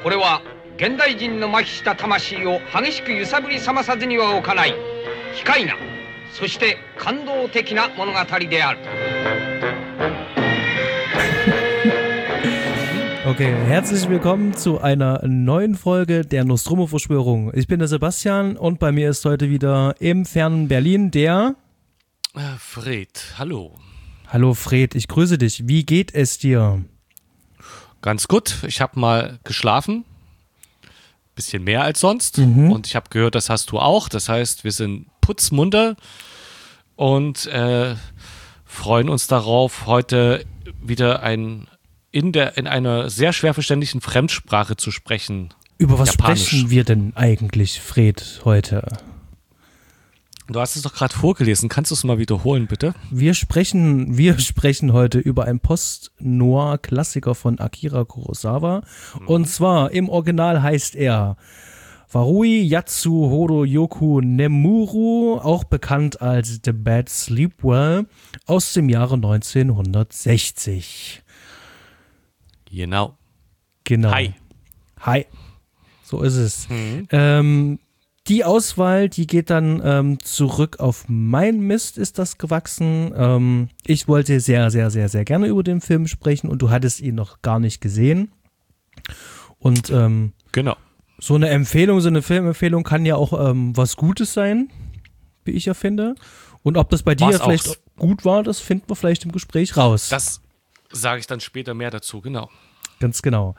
俺は現代人の麻痺した魂を激しく揺さぶり覚まさずにはおかない。奇怪な、そして感動的な物語である。 Okay, herzlich willkommen zu einer neuen Folge der Nostromo-Verschwörung. Ich bin der Sebastian und bei mir ist heute wieder im fernen Berlin der... Fred, hallo. Hallo Fred, ich grüße dich. Wie geht es dir? Ganz gut, ich habe mal geschlafen, bisschen mehr als sonst und ich habe gehört, das hast du auch. Das heißt, wir sind putzmunter und freuen uns darauf, heute wieder in einer sehr schwer verständlichen Fremdsprache zu sprechen. Über was Japanisch. sprechen wir denn eigentlich, Fred, heute? Du hast es doch gerade vorgelesen. Kannst du es mal wiederholen, bitte? Wir sprechen heute über einen Post-Noir-Klassiker von Akira Kurosawa. Und zwar im Original heißt er Warui Yatsu Horoyoku Nemuru, auch bekannt als The Bad Sleepwell, aus dem Jahre 1960. Genau. Hi. So ist es. Die Auswahl, die geht dann zurück auf mein Mist, ist das gewachsen. Ich wollte sehr, sehr, sehr, sehr gerne über den Film sprechen und du hattest ihn noch gar nicht gesehen. Und Genau. so eine Filmempfehlung kann ja auch was Gutes sein, wie ich ja finde. Und ob das bei dir vielleicht auch gut war, das finden wir vielleicht im Gespräch raus. Das sage ich dann später mehr dazu, genau. Ganz genau.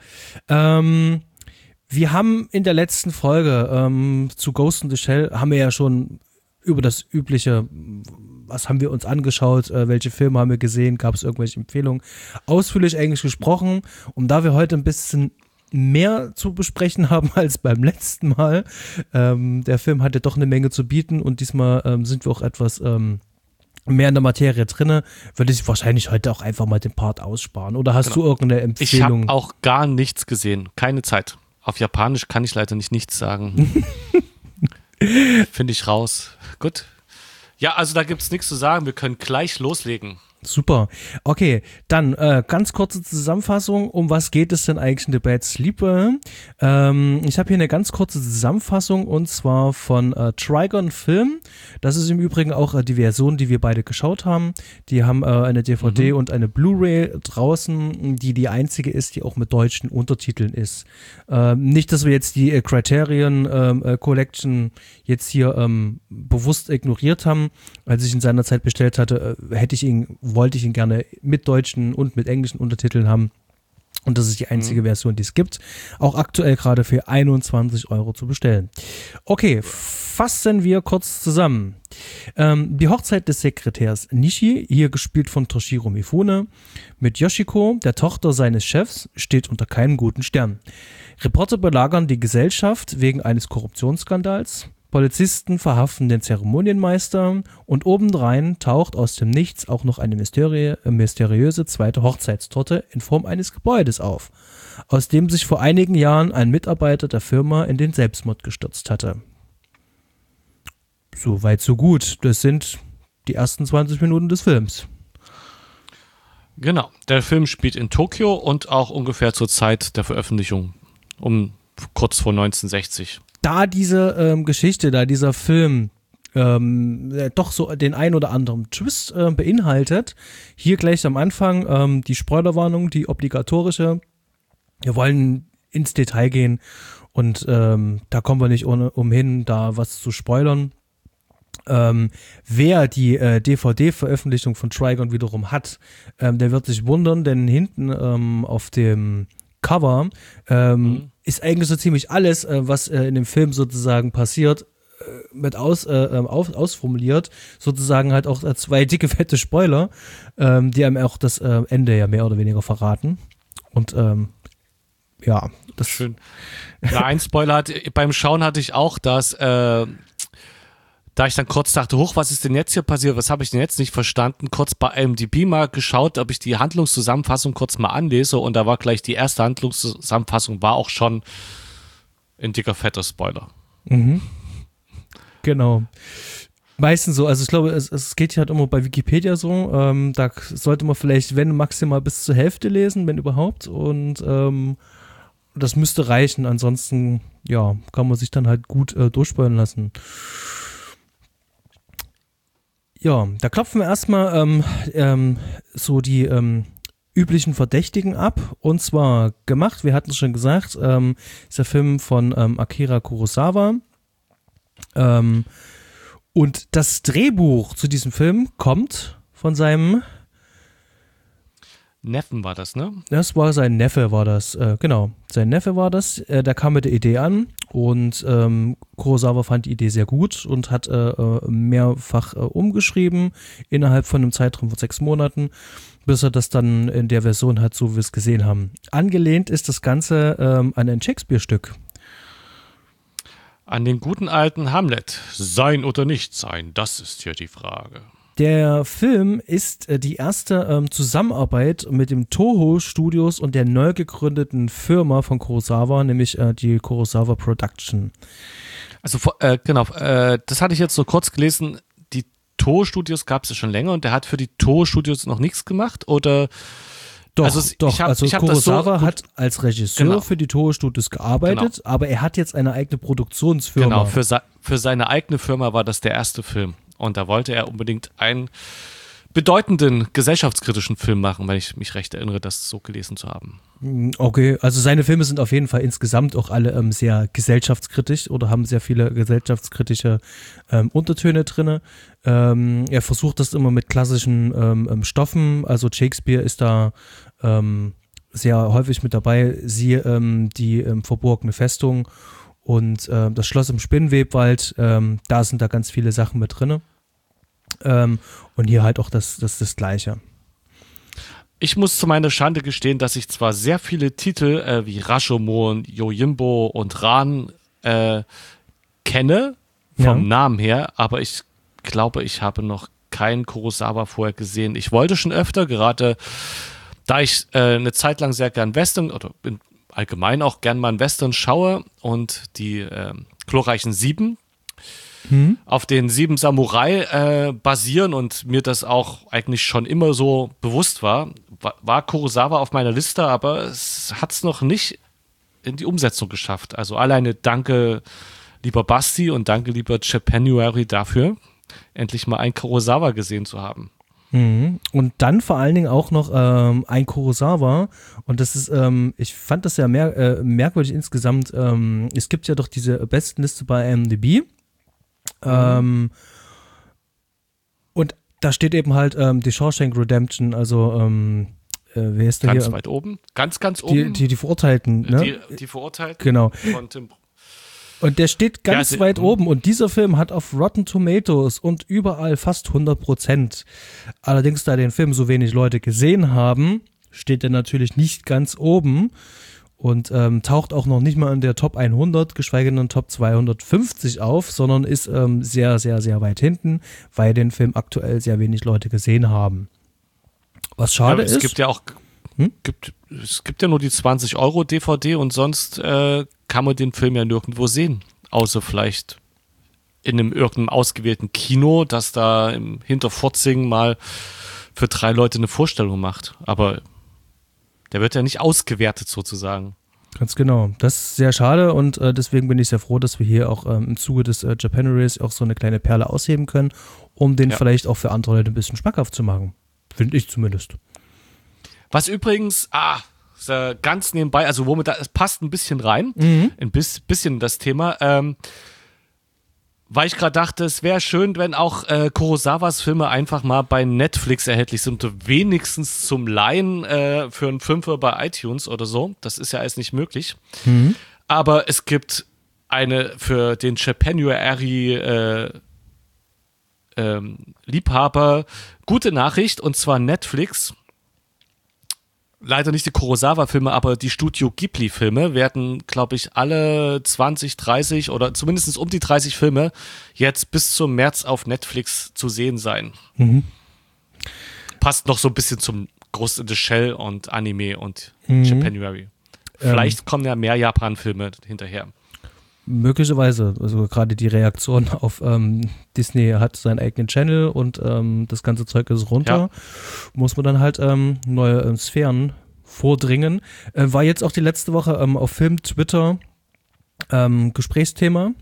Wir haben in der letzten Folge zu Ghost in the Shell haben wir ja schon über das übliche, was haben wir uns angeschaut, welche Filme haben wir gesehen, gab es irgendwelche Empfehlungen, ausführlich eigentlich gesprochen. Und da wir heute ein bisschen mehr zu besprechen haben als beim letzten Mal, der Film hatte doch eine Menge zu bieten und diesmal sind wir auch etwas mehr in der Materie drinne, würde ich wahrscheinlich heute auch einfach mal den Part aussparen. Oder hast du irgendeine Empfehlung? Ich habe auch gar nichts gesehen, keine Zeit. Auf Japanisch kann ich leider nichts sagen. Finde ich raus. Gut. Ja, also da gibt es nichts zu sagen. Wir können gleich loslegen. Super. Okay, dann ganz kurze Zusammenfassung. Um was geht es denn eigentlich in The Bad Sleepwell? Ich habe hier eine ganz kurze Zusammenfassung und zwar von Trigon Film. Das ist im Übrigen auch die Version, die wir beide geschaut haben. Die haben eine DVD und eine Blu-ray draußen, die einzige ist, die auch mit deutschen Untertiteln ist. Nicht, dass wir jetzt die Criterion Collection jetzt hier bewusst ignoriert haben. Als ich ihn seiner Zeit bestellt hatte, wollte ich ihn gerne mit deutschen und mit englischen Untertiteln haben. Und das ist die einzige Version, die es gibt. Auch aktuell gerade für 21 € zu bestellen. Okay, fassen wir kurz zusammen. Die Hochzeit des Sekretärs Nishi, hier gespielt von Toshiro Mifune, mit Yoshiko, der Tochter seines Chefs, steht unter keinem guten Stern. Reporter belagern die Gesellschaft wegen eines Korruptionsskandals. Polizisten verhaften den Zeremonienmeister und obendrein taucht aus dem Nichts auch noch eine mysteriöse zweite Hochzeitstorte in Form eines Gebäudes auf, aus dem sich vor einigen Jahren ein Mitarbeiter der Firma in den Selbstmord gestürzt hatte. So weit, so gut. Das sind die ersten 20 Minuten des Films. Genau. Der Film spielt in Tokio und auch ungefähr zur Zeit der Veröffentlichung, kurz vor 1960. Da diese Geschichte, da dieser Film doch so den ein oder anderen Twist beinhaltet, hier gleich am Anfang die Spoilerwarnung, die obligatorische. Wir wollen ins Detail gehen und da kommen wir nicht umhin, da was zu spoilern. Wer die DVD-Veröffentlichung von Trigon wiederum hat, der wird sich wundern, denn hinten auf dem Cover ist eigentlich so ziemlich alles, was in dem Film sozusagen passiert, mit ausformuliert, sozusagen halt auch zwei dicke, fette Spoiler, die einem auch das Ende ja mehr oder weniger verraten. Und ja, das schön. Na, ein Spoiler beim Schauen hatte ich auch, dass da ich dann kurz dachte, was ist denn jetzt hier passiert, was habe ich denn jetzt nicht verstanden, kurz bei IMDb mal geschaut, ob ich die Handlungszusammenfassung kurz mal anlese und da war gleich die erste Handlungszusammenfassung, war auch schon ein dicker, fetter Spoiler. Genau. Meistens so, also ich glaube, es geht halt immer bei Wikipedia so, da sollte man vielleicht, wenn maximal bis zur Hälfte lesen, wenn überhaupt, und das müsste reichen. Ansonsten, ja, kann man sich dann halt gut durchspoilen lassen. Ja, da klopfen wir erstmal so die üblichen Verdächtigen ab. Und zwar gemacht, wir hatten es schon gesagt, ist der Film von Akira Kurosawa. Und das Drehbuch zu diesem Film kommt von seinem Neffen war das, ne? Das war sein Neffe, war das. Genau, sein Neffe war das. Der kam mit der Idee an und Kurosawa fand die Idee sehr gut und hat mehrfach umgeschrieben innerhalb von einem Zeitraum von 6 Monaten, bis er das dann in der Version hat, so wie wir es gesehen haben. Angelehnt ist das Ganze an ein Shakespeare-Stück. An den guten alten Hamlet. Sein oder nicht sein, das ist hier die Frage. Der Film ist die erste Zusammenarbeit mit dem Toho Studios und der neu gegründeten Firma von Kurosawa, nämlich die Kurosawa Production. Also genau, das hatte ich jetzt so kurz gelesen. Die Toho Studios gab es ja schon länger und der hat für die Toho Studios noch nichts gemacht, oder? Doch, also Kurosawa hat als Regisseur für die Toho Studios gearbeitet, aber er hat jetzt eine eigene Produktionsfirma. Genau, für seine eigene Firma war das der erste Film. Und da wollte er unbedingt einen bedeutenden gesellschaftskritischen Film machen, wenn ich mich recht erinnere, das so gelesen zu haben. Okay, also seine Filme sind auf jeden Fall insgesamt auch alle sehr gesellschaftskritisch oder haben sehr viele gesellschaftskritische Untertöne drin. Er versucht das immer mit klassischen Stoffen, also Shakespeare ist da sehr häufig mit dabei, siehe die verborgene Festung und das Schloss im Spinnwebwald, da sind da ganz viele Sachen mit drin. Und hier halt auch das Gleiche. Ich muss zu meiner Schande gestehen, dass ich zwar sehr viele Titel wie Rashomon, Yojimbo und Ran kenne, vom Namen her, aber ich glaube, ich habe noch keinen Kurosawa vorher gesehen. Ich wollte schon öfter, gerade da ich eine Zeit lang sehr gern Western oder allgemein auch gern mal einen Western schaue und die glorreichen 7 auf den 7 Samurai basieren und mir das auch eigentlich schon immer so bewusst war Kurosawa auf meiner Liste, aber es hat es noch nicht in die Umsetzung geschafft. Also alleine danke, lieber Basti, und danke, lieber Japanuary, dafür, endlich mal ein Kurosawa gesehen zu haben. Und dann vor allen Dingen auch noch ein Kurosawa, und das ist, ich fand das ja merkwürdig insgesamt, es gibt ja doch diese Bestenliste bei IMDb, und da steht eben halt die Shawshank Redemption, also wer ist da ganz hier? Weit oben, ganz oben. Die Verurteilten, ne? Die Verurteilten. Genau. Von Tim. Und der steht ganz weit oben, und dieser Film hat auf Rotten Tomatoes und überall fast 100%. Allerdings, da den Film so wenig Leute gesehen haben, steht er natürlich nicht ganz oben und taucht auch noch nicht mal in der Top 100, geschweige denn Top 250 auf, sondern ist sehr, sehr, sehr weit hinten, weil den Film aktuell sehr wenig Leute gesehen haben. Was schade ist. Es gibt ja auch es gibt ja nur die 20 € DVD und sonst kann man den Film ja nirgendwo sehen, außer vielleicht in irgendeinem ausgewählten Kino, das da im Hinterforzing mal für 3 Leute eine Vorstellung macht. Aber der wird ja nicht ausgewertet sozusagen. Ganz genau. Das ist sehr schade, und deswegen bin ich sehr froh, dass wir hier auch im Zuge des Japanuaries auch so eine kleine Perle ausheben können, um den vielleicht auch für andere Leute ein bisschen schmackhaft zu machen. Finde ich zumindest. Was übrigens, ganz nebenbei, also womit es passt ein bisschen rein, ein bisschen das Thema, weil ich gerade dachte, es wäre schön, wenn auch Kurosawas Filme einfach mal bei Netflix erhältlich sind, wenigstens zum Leihen für einen Fünfer bei iTunes oder so. Das ist ja alles nicht möglich. Aber es gibt eine für den Japanuary Liebhaber gute Nachricht, und zwar Netflix. Leider nicht die Kurosawa-Filme, aber die Studio Ghibli-Filme werden, glaube ich, alle 20, 30 oder zumindest um die 30 Filme jetzt bis zum März auf Netflix zu sehen sein. Passt noch so ein bisschen zum Ghost in the Shell und Anime und Japanuary. Vielleicht kommen ja mehr Japan-Filme hinterher. Möglicherweise, also gerade die Reaktion auf Disney hat seinen eigenen Channel und das ganze Zeug ist runter, muss man dann halt neue Sphären vordringen. War jetzt auch die letzte Woche auf Film, Twitter Gesprächsthema.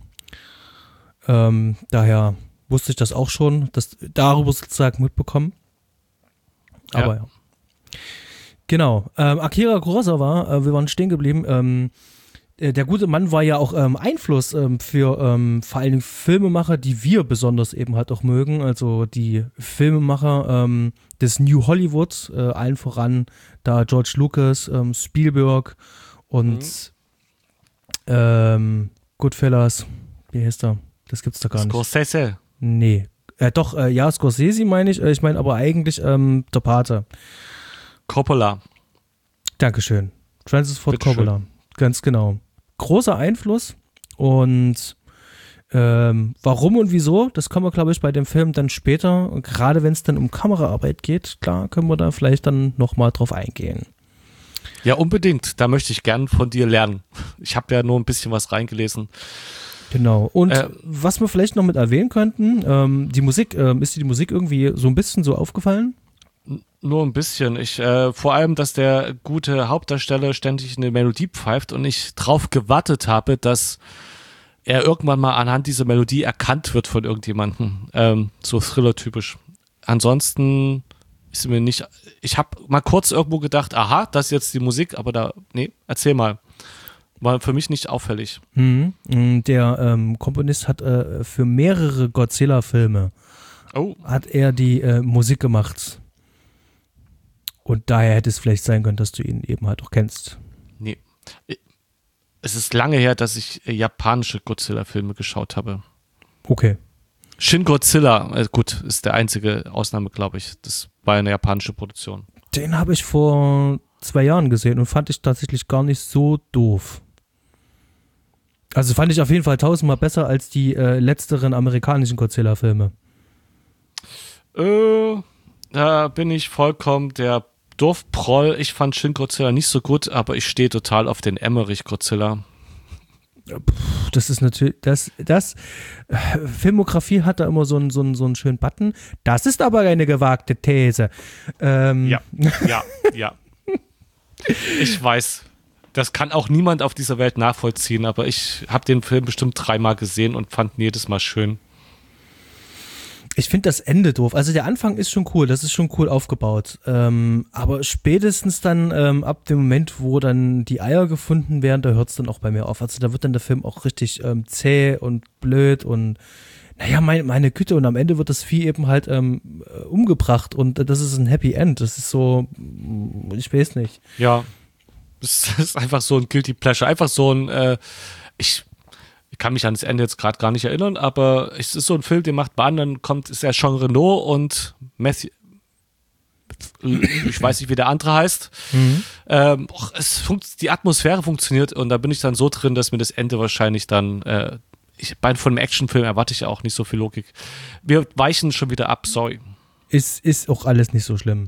Daher wusste ich das auch schon, das darüber sozusagen mitbekommen. Aber ja. Genau. Akira Kurosawa, wir waren stehen geblieben. Der gute Mann war ja auch Einfluss für vor allen Dingen Filmemacher, die wir besonders eben halt auch mögen. Also die Filmemacher des New Hollywood, allen voran da George Lucas, Spielberg und Goodfellas. Wie heißt er? Das gibt's da gar nicht. Scorsese. Nee. Doch, ja, Scorsese meine ich. Ich meine aber eigentlich der Pate. Coppola. Dankeschön. Francis Ford Bitteschön. Coppola. Ganz genau. Großer Einfluss und warum und wieso, das kommen wir, glaube ich, bei dem Film dann später. Und gerade wenn es dann um Kameraarbeit geht, klar, können wir da vielleicht dann nochmal drauf eingehen. Ja, unbedingt. Da möchte ich gern von dir lernen. Ich habe ja nur ein bisschen was reingelesen. Genau. Und was wir vielleicht noch mit erwähnen könnten, die Musik, ist dir die Musik irgendwie so ein bisschen so aufgefallen? Nur ein bisschen. Vor allem, dass der gute Hauptdarsteller ständig eine Melodie pfeift und ich drauf gewartet habe, dass er irgendwann mal anhand dieser Melodie erkannt wird von irgendjemandem. So Thriller-typisch. Ansonsten ist mir nicht. Ich habe mal kurz irgendwo gedacht, aha, das ist jetzt die Musik, aber erzähl mal. War für mich nicht auffällig. Der Komponist hat für mehrere Godzilla-Filme hat er die Musik gemacht. Und daher hätte es vielleicht sein können, dass du ihn eben halt auch kennst. Nee. Es ist lange her, dass ich japanische Godzilla-Filme geschaut habe. Okay. Shin Godzilla, gut, ist der einzige Ausnahme, glaube ich. Das war eine japanische Produktion. Den habe ich vor 2 Jahren gesehen und fand ich tatsächlich gar nicht so doof. Also fand ich auf jeden Fall 1000-mal besser als die letzteren amerikanischen Godzilla-Filme. Da bin ich vollkommen der Dorfproll. Ich fand Shin Godzilla nicht so gut, aber ich stehe total auf den Emmerich Godzilla. Das ist natürlich, Filmografie hat da immer so einen schönen Button. Das ist aber eine gewagte These. Ja. Ich weiß, das kann auch niemand auf dieser Welt nachvollziehen, aber ich habe den Film bestimmt 3-mal gesehen und fand ihn jedes Mal schön. Ich finde das Ende doof. Also der Anfang ist schon cool, das ist schon cool aufgebaut. Aber spätestens dann ab dem Moment, wo dann die Eier gefunden werden, da hört es dann auch bei mir auf. Also da wird dann der Film auch richtig zäh und blöd und naja, meine Güte. Und am Ende wird das Vieh eben halt umgebracht und das ist ein Happy End. Das ist so, ich weiß nicht. Ja, das ist einfach so ein Guilty Pleasure. Einfach so ein, ich kann mich an das Ende jetzt gerade gar nicht erinnern, aber es ist so ein Film, den macht man, dann ist ja Jean Reno und Matthew, ich weiß nicht, wie der andere heißt. Die Atmosphäre funktioniert und da bin ich dann so drin, dass mir das Ende wahrscheinlich dann, von einem Actionfilm erwarte ich ja auch nicht so viel Logik. Wir weichen schon wieder ab, sorry. Ist auch alles nicht so schlimm.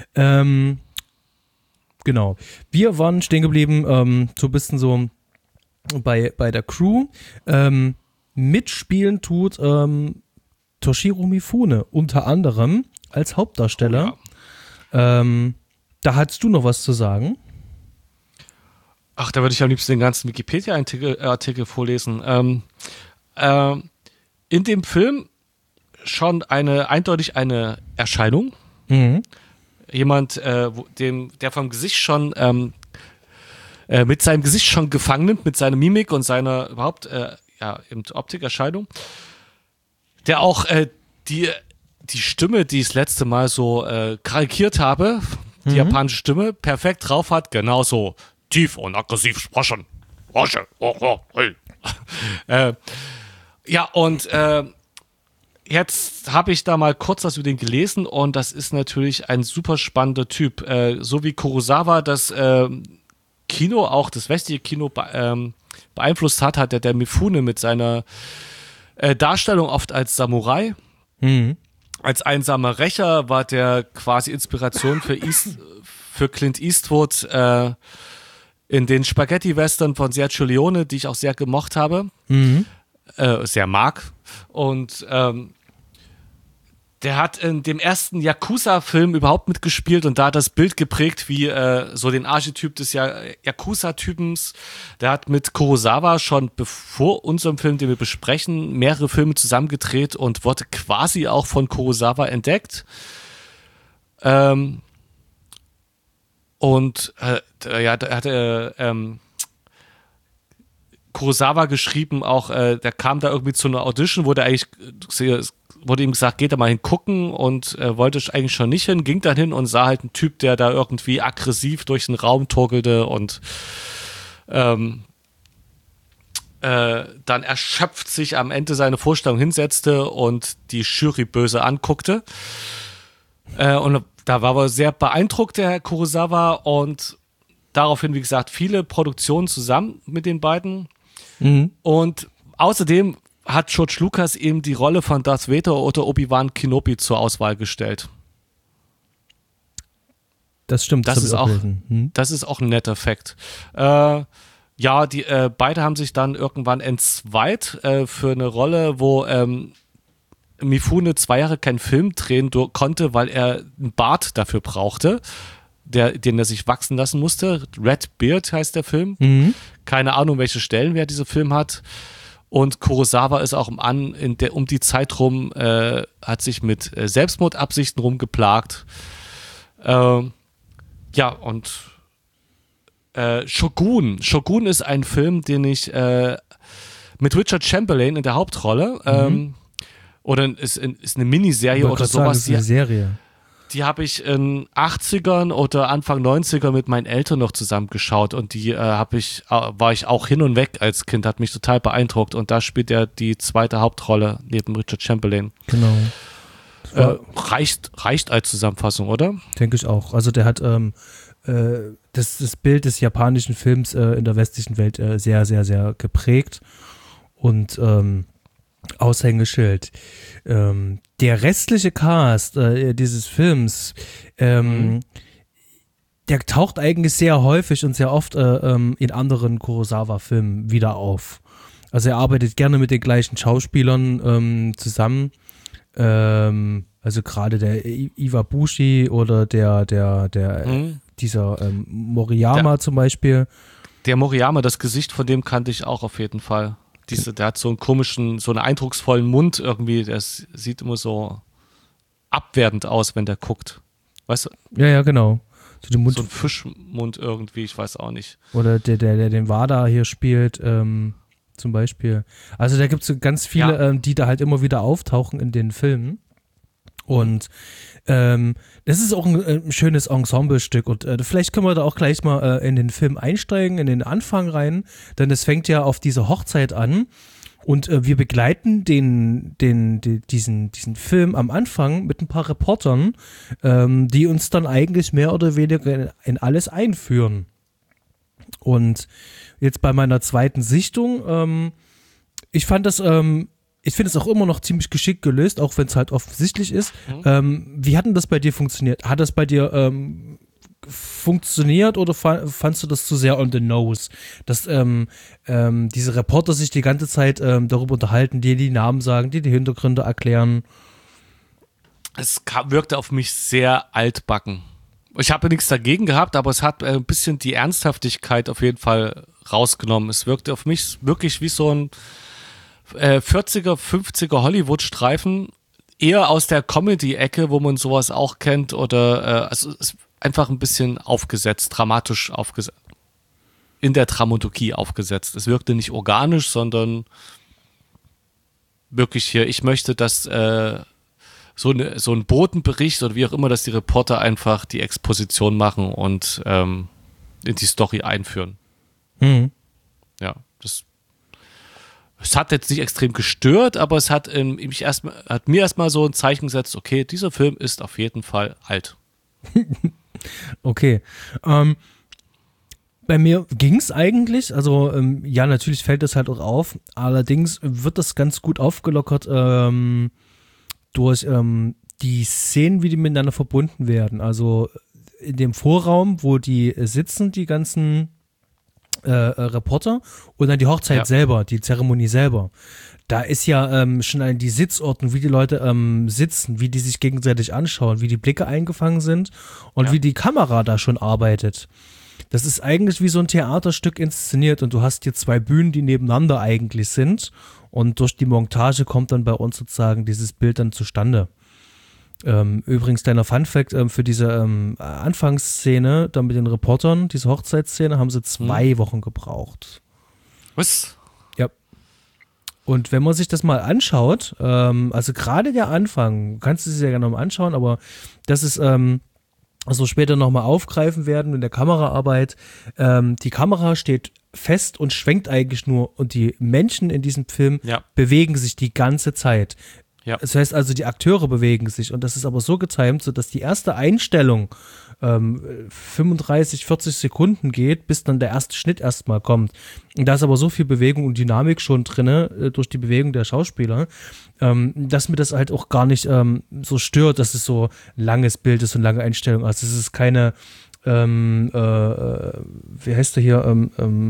Genau. Wir waren stehen geblieben, so ein bisschen so bei der Crew. Mitspielen tut Toshiro Mifune unter anderem als Hauptdarsteller. Oh ja. Da hattest du noch was zu sagen? Ach, da würde ich am liebsten den ganzen Wikipedia-Artikel vorlesen. In dem Film schon eindeutig eine Erscheinung. Jemand, der vom Gesicht schon mit seinem Gesicht schon gefangen nimmt, mit seiner Mimik und seiner überhaupt eben Optikerscheinung, der auch die Stimme, die ich das letzte Mal so karikiert habe, die japanische Stimme, perfekt drauf hat, genauso tief und aggressiv sprechen. Jetzt habe ich da mal kurz was über den gelesen und das ist natürlich ein super spannender Typ. So wie Kurosawa das Kino, auch das westliche Kino beeinflusst hat der Mifune mit seiner Darstellung oft als Samurai, als einsamer Rächer, war der quasi Inspiration für Clint Eastwood in den Spaghetti-Western von Sergio Leone, die ich auch sehr gemocht habe, sehr mag. Und Der hat in dem ersten Yakuza-Film überhaupt mitgespielt und da das Bild geprägt wie so den Archetyp des Yakuza-Typens. Der hat mit Kurosawa schon bevor unserem Film, den wir besprechen, mehrere Filme zusammengedreht und wurde quasi auch von Kurosawa entdeckt. Da hatte Kurosawa geschrieben, auch der kam da irgendwie zu einer Audition, wurde ihm gesagt, geht da mal hingucken und wollte eigentlich schon nicht hin, ging dann hin und sah halt einen Typ, der da irgendwie aggressiv durch den Raum torkelte und dann erschöpft sich am Ende seine Vorstellung hinsetzte und die Jury böse anguckte. Und da war aber sehr beeindruckt, der Herr Kurosawa, und daraufhin, wie gesagt, viele Produktionen zusammen mit den beiden. Mhm. Und außerdem hat George Lucas eben die Rolle von Darth Vader oder Obi-Wan Kenobi zur Auswahl gestellt. Das stimmt. Das ist auch ein netter Fakt. Beide haben sich dann irgendwann entzweit für eine Rolle, wo Mifune 2 Jahre keinen Film drehen konnte, weil er einen Bart dafür brauchte, den er sich wachsen lassen musste. Red Beard heißt der Film. Mhm. Keine Ahnung, welche Stellenwert dieser Film hat. Und Kurosawa ist auch um die Zeit rum, hat sich mit Selbstmordabsichten rumgeplagt. Shogun. Shogun ist ein Film, den ich mit Richard Chamberlain in der Hauptrolle, ist eine Miniserie oder sowas. Das ist eine Serie. Die habe ich in 80ern oder Anfang 90er mit meinen Eltern noch zusammen geschaut und die war ich auch hin und weg als Kind, hat mich total beeindruckt, und da spielt er die zweite Hauptrolle neben Richard Chamberlain. Genau. Reicht als Zusammenfassung, oder? Denke ich auch. Also der hat das Bild des japanischen Films in der westlichen Welt sehr, sehr, sehr geprägt und Aushängeschild. Der restliche Cast dieses Films, der taucht eigentlich sehr häufig und sehr oft in anderen Kurosawa-Filmen wieder auf. Also er arbeitet gerne mit den gleichen Schauspielern zusammen. Also gerade der Iwabushi oder dieser Moriyama zum Beispiel. Der Moriyama, das Gesicht von dem kannte ich auch auf jeden Fall. Der hat so einen komischen, so einen eindrucksvollen Mund irgendwie, das sieht immer so abwertend aus, wenn der guckt. Weißt du? Ja, genau. So ein Fischmund irgendwie, ich weiß auch nicht. Oder der den Wada hier spielt, zum Beispiel. Also da gibt es ganz viele, die da halt immer wieder auftauchen in den Filmen. Und das ist auch ein schönes Ensemblestück, und vielleicht können wir da auch gleich mal in den Film einsteigen, in den Anfang rein, denn es fängt ja auf diese Hochzeit an und wir begleiten diesen Film am Anfang mit ein paar Reportern, die uns dann eigentlich mehr oder weniger in alles einführen. Und jetzt bei meiner zweiten Sichtung, ich finde es auch immer noch ziemlich geschickt gelöst, auch wenn es halt offensichtlich ist. Wie hat denn das bei dir funktioniert? Hat das bei dir funktioniert oder fandst du das zu sehr on the nose? Dass diese Reporter sich die ganze Zeit darüber unterhalten, die Namen sagen, die Hintergründe erklären? Es wirkte auf mich sehr altbacken. Ich habe nichts dagegen gehabt, aber es hat ein bisschen die Ernsthaftigkeit auf jeden Fall rausgenommen. Es wirkte auf mich wirklich wie so ein 40er, 50er Hollywood-Streifen, eher aus der Comedy-Ecke, wo man sowas auch kennt, oder also es ist einfach ein bisschen aufgesetzt, dramatisch aufgesetzt, in der Dramaturgie aufgesetzt. Es wirkte nicht organisch, sondern wirklich hier, ich möchte, dass so ein Bodenbericht oder wie auch immer, dass die Reporter einfach die Exposition machen und in die Story einführen. Mhm. Ja, es hat jetzt nicht extrem gestört, aber es hat mir erstmal so ein Zeichen gesetzt, okay, dieser Film ist auf jeden Fall alt. Okay. Bei mir ging es eigentlich, also ja, natürlich fällt das halt auch auf, allerdings wird das ganz gut aufgelockert durch die Szenen, wie die miteinander verbunden werden. Also in dem Vorraum, wo die sitzen, die ganzen Reporter und dann die Hochzeit selber, die Zeremonie selber. Da ist ja schon an die Sitzordnung, wie die Leute sitzen, wie die sich gegenseitig anschauen, wie die Blicke eingefangen sind und wie die Kamera da schon arbeitet. Das ist eigentlich wie so ein Theaterstück inszeniert und du hast hier 2 Bühnen, die nebeneinander eigentlich sind und durch die Montage kommt dann bei uns sozusagen dieses Bild dann zustande. Übrigens, kleiner Funfact, für diese Anfangsszene, dann mit den Reportern, diese Hochzeitsszene, haben sie 2 Wochen gebraucht. Was? Ja. Und wenn man sich das mal anschaut, also gerade der Anfang, kannst du es ja gerne mal anschauen, aber das ist, also später nochmal aufgreifen werden in der Kameraarbeit. Die Kamera steht fest und schwenkt eigentlich nur und die Menschen in diesem Film bewegen sich die ganze Zeit. Ja. Das heißt also, die Akteure bewegen sich und das ist aber so getimt, sodass die erste Einstellung 35, 40 Sekunden geht, bis dann der erste Schnitt erstmal kommt. Und da ist aber so viel Bewegung und Dynamik schon drin, durch die Bewegung der Schauspieler, dass mir das halt auch gar nicht so stört, dass es so langes Bild ist und lange Einstellung. Also es ist keine, wie heißt der hier,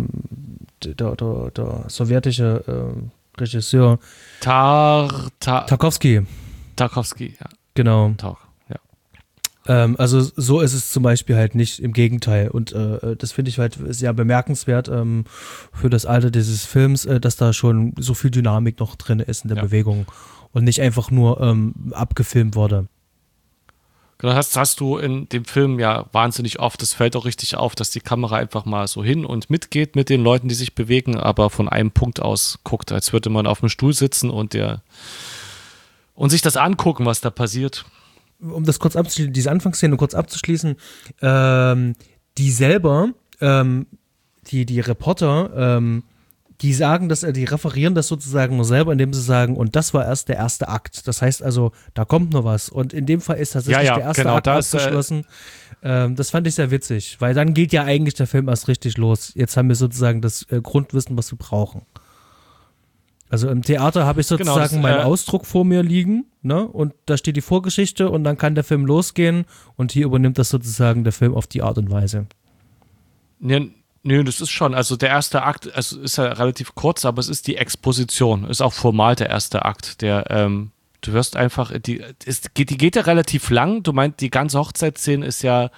der sowjetische Regisseur Tarkovsky. Tarkovsky, ja. Genau. Ja. Also so ist es zum Beispiel halt nicht, im Gegenteil. Und das finde ich halt sehr bemerkenswert für das Alter dieses Films, dass da schon so viel Dynamik noch drin ist in der Bewegung und nicht einfach nur abgefilmt wurde. Genau, hast du in dem Film ja wahnsinnig oft, das fällt auch richtig auf, dass die Kamera einfach mal so hin und mitgeht mit den Leuten, die sich bewegen, aber von einem Punkt aus guckt, als würde man auf einem Stuhl sitzen und sich das angucken, was da passiert. Um das kurz abzuschließen, diese Anfangsszene kurz abzuschließen, die selber, die Reporter, die sagen das, die referieren das sozusagen nur selber, indem sie sagen, und das war erst der erste Akt. Das heißt also, da kommt noch was. Und in dem Fall ist tatsächlich der erste Akt abgeschlossen. Das fand ich sehr witzig, weil dann geht ja eigentlich der Film erst richtig los. Jetzt haben wir sozusagen das Grundwissen, was wir brauchen. Also im Theater habe ich sozusagen meinen Ausdruck vor mir liegen, ne? Und da steht die Vorgeschichte und dann kann der Film losgehen und hier übernimmt das sozusagen der Film auf die Art und Weise. Nö, das ist schon, also der erste Akt, also ist ja relativ kurz, aber es ist die Exposition, ist auch formal der erste Akt, du wirst einfach, die geht ja relativ lang, du meinst, die ganze Hochzeitsszene ist ja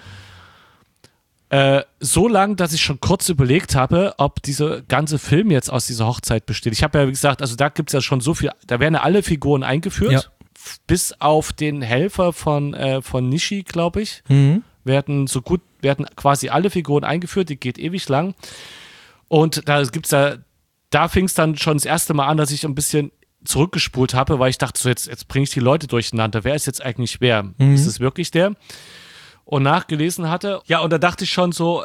so lang, dass ich schon kurz überlegt habe, ob dieser ganze Film jetzt aus dieser Hochzeit besteht. Ich habe ja, wie gesagt, also da gibt es ja schon so viel, da werden ja alle Figuren eingeführt, bis auf den Helfer von Nishi, glaube ich, werden quasi alle Figuren eingeführt, die geht ewig lang. Und da fing es dann schon das erste Mal an, dass ich ein bisschen zurückgespult habe, weil ich dachte, so jetzt bringe ich die Leute durcheinander. Wer ist jetzt eigentlich wer? Ist es wirklich der? Und nachgelesen hatte. Ja, und da dachte ich schon so,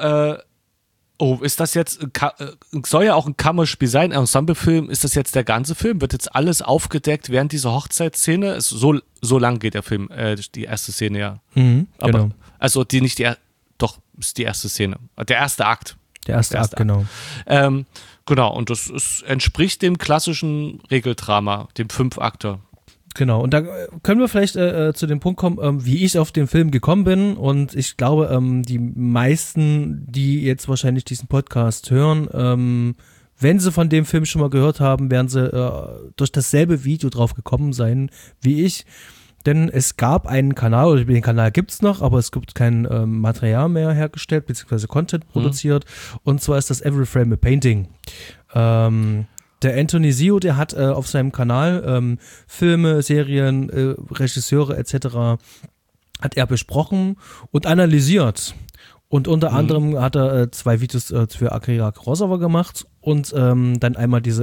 ist das jetzt, soll ja auch ein Kammerspiel sein, ein Ensemblefilm, ist das jetzt der ganze Film? Wird jetzt alles aufgedeckt während dieser Hochzeitsszene? So lang geht der Film, die erste Szene, ja. Aber, genau. Also doch, ist die erste Szene. Der erste Akt. Der erste Akt, genau. Genau, und das entspricht dem klassischen Regeldrama, dem 5-Akter. Genau, und da können wir vielleicht zu dem Punkt kommen, wie ich auf den Film gekommen bin. Und ich glaube, die meisten, die jetzt wahrscheinlich diesen Podcast hören, wenn sie von dem Film schon mal gehört haben, werden sie durch dasselbe Video drauf gekommen sein wie ich. Denn es gab einen Kanal, oder den Kanal gibt es noch, aber es gibt kein Material mehr hergestellt, beziehungsweise Content produziert. Und zwar ist das Every Frame a Painting. Der Anthony Zio, der hat auf seinem Kanal Filme, Serien, Regisseure etc. hat er besprochen und analysiert. Und unter anderem hat er 2 Videos für Akira Kurosawa gemacht und dann einmal diese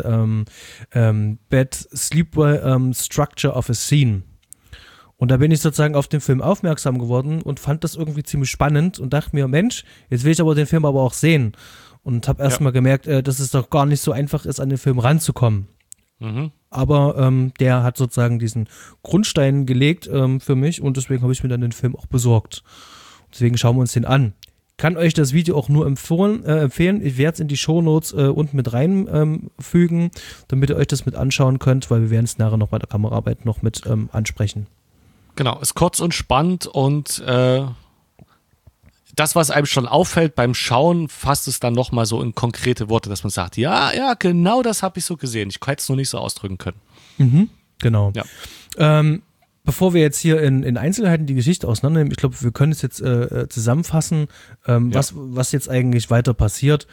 Bad Sleep Structure of a Scene. Und da bin ich sozusagen auf den Film aufmerksam geworden und fand das irgendwie ziemlich spannend und dachte mir, Mensch, jetzt will ich aber den Film aber auch sehen. Und habe erstmal gemerkt, dass es doch gar nicht so einfach ist, an den Film ranzukommen. Aber der hat sozusagen diesen Grundstein gelegt für mich und deswegen habe ich mir dann den Film auch besorgt. Deswegen schauen wir uns den an. Kann euch das Video auch nur empfehlen. Ich werde es in die Shownotes unten mit reinfügen, damit ihr euch das mit anschauen könnt, weil wir werden es nachher noch bei der Kameraarbeit noch mit ansprechen. Genau, ist kurz und spannend und das, was einem schon auffällt beim Schauen, fasst es dann nochmal so in konkrete Worte, dass man sagt, ja, genau das habe ich so gesehen. Ich hätte es nur nicht so ausdrücken können. Genau. Ja. Bevor wir jetzt hier in Einzelheiten die Geschichte auseinandernehmen, ich glaube, wir können es jetzt zusammenfassen, was jetzt eigentlich weiter passiert.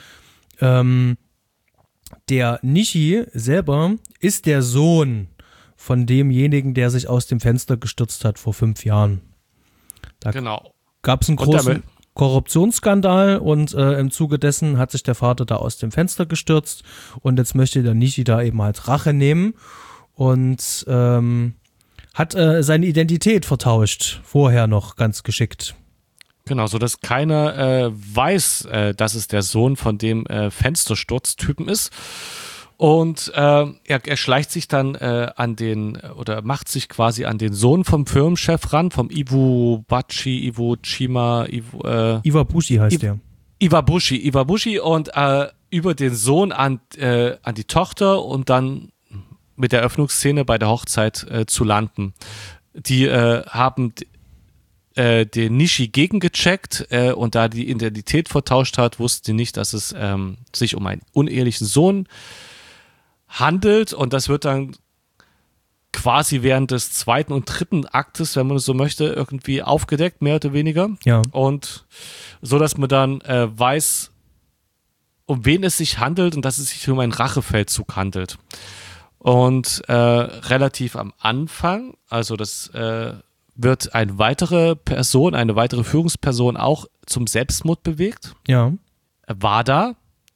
Der Nishi selber ist der Sohn von demjenigen, der sich aus dem Fenster gestürzt hat vor 5 Jahren. Da gab es einen großen Korruptionsskandal und im Zuge dessen hat sich der Vater da aus dem Fenster gestürzt und jetzt möchte der Nishi da eben halt Rache nehmen und hat seine Identität vertauscht, vorher noch ganz geschickt. Genau, sodass keiner weiß, dass es der Sohn von dem Fenstersturztypen ist. Und er schleicht sich dann macht sich quasi an den Sohn vom Firmenchef ran, vom Iwabushi heißt der. Iwabushi und über den Sohn an die Tochter und dann mit der Eröffnungsszene bei der Hochzeit zu landen. Die haben den Nishi gegengecheckt und da die Identität vertauscht hat, wussten die nicht, dass es sich um einen unehelichen Sohn handelt und das wird dann quasi während des 2. und 3. Aktes, wenn man so möchte, irgendwie aufgedeckt, mehr oder weniger. Ja. Und so, dass man dann weiß, um wen es sich handelt und dass es sich um einen Rachefeldzug handelt. Und relativ am Anfang, also das wird eine weitere Führungsperson auch zum Selbstmord bewegt. Ja. Wada.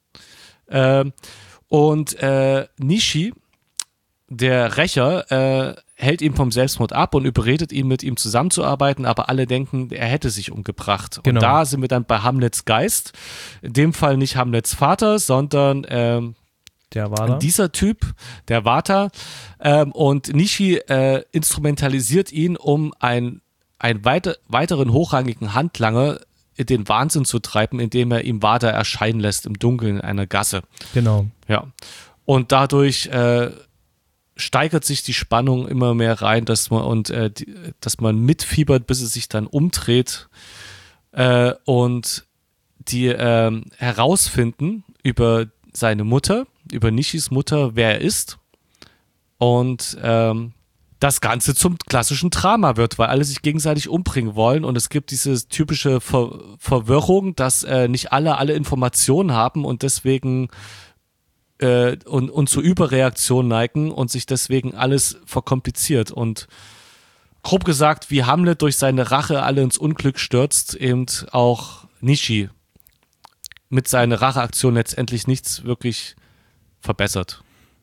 Und Nishi, der Rächer, hält ihn vom Selbstmord ab und überredet ihn, mit ihm zusammenzuarbeiten, aber alle denken, er hätte sich umgebracht. Genau. Und da sind wir dann bei Hamlets Geist. In dem Fall nicht Hamlets Vater, sondern der Wada. Dieser Typ, der Vata, und Nishi instrumentalisiert ihn, um einen weiteren hochrangigen Handlanger in den Wahnsinn zu treiben, indem er ihm Vata erscheinen lässt im Dunkeln in einer Gasse. Genau. Ja. Und dadurch steigert sich die Spannung immer mehr rein, dass man mitfiebert, bis es sich dann umdreht und die herausfinden über seine Mutter, über Nishis Mutter, wer er ist und das Ganze zum klassischen Drama wird, weil alle sich gegenseitig umbringen wollen und es gibt diese typische Verwirrung, dass nicht alle Informationen haben und deswegen und zu Überreaktionen neigen und sich deswegen alles verkompliziert und grob gesagt, wie Hamlet durch seine Rache alle ins Unglück stürzt, eben auch Nishi mit seiner Racheaktion letztendlich nichts wirklich verbessert.